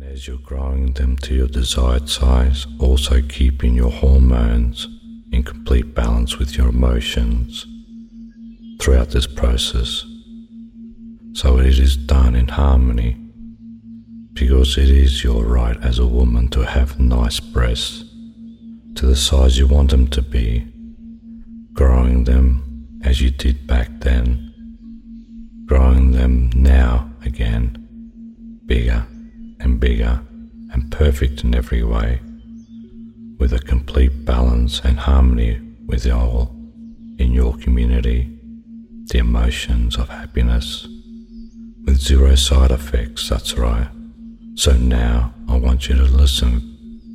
as you're growing them to your desired size, also keeping your hormones in complete balance with your emotions throughout this process. So it is done in harmony, because it is your right as a woman to have nice breasts to the size you want them to be, growing them as you did back then, growing them now again, bigger and bigger and perfect in every way, with a complete balance and harmony with all in your community, the emotions of happiness, with zero side effects. That's right. So now I want you to listen.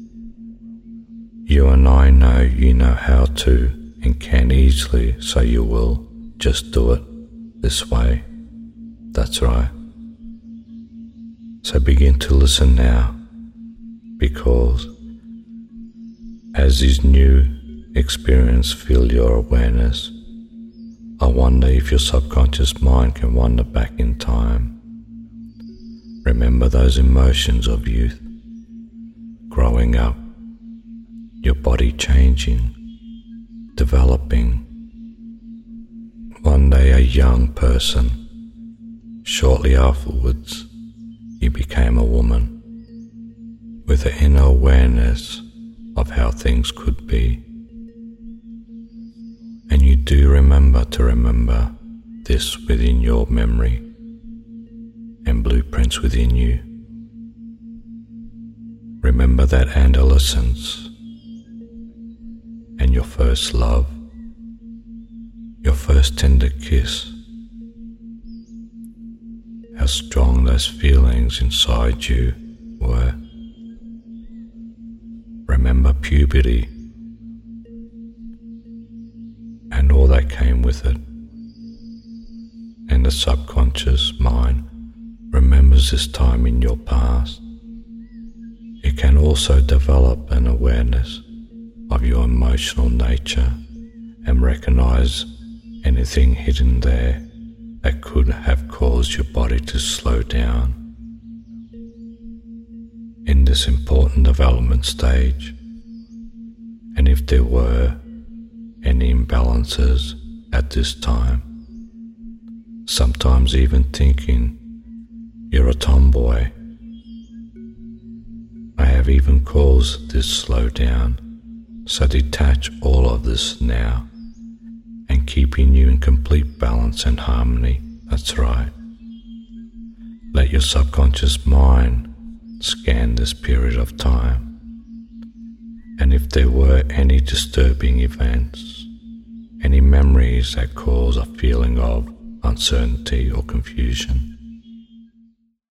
You and I know you know how to and can easily, so you will just do it this way. That's right. So begin to listen now, because as this new experience fill your awareness, I wonder if your subconscious mind can wander back in time. Remember those emotions of youth, growing up, your body changing, developing. One day a young person, shortly afterwards you became a woman, with an inner awareness of how things could be. And you do remember this within your memory and blueprints within you. Remember that adolescence and your first love, your first tender kiss, how strong those feelings inside you were. Remember puberty and all that came with it. And the subconscious mind remembers this time in your past. It can also develop an awareness of your emotional nature and recognize anything hidden there that could have caused your body to slow down. In this important development stage, and if there were any imbalances at this time, sometimes even thinking you're a tomboy, I have even caused this slowdown. So detach all of this now and keeping you in complete balance and harmony. That's right. Let your subconscious mind scan this period of time, and if there were any disturbing events, any memories that cause a feeling of uncertainty or confusion,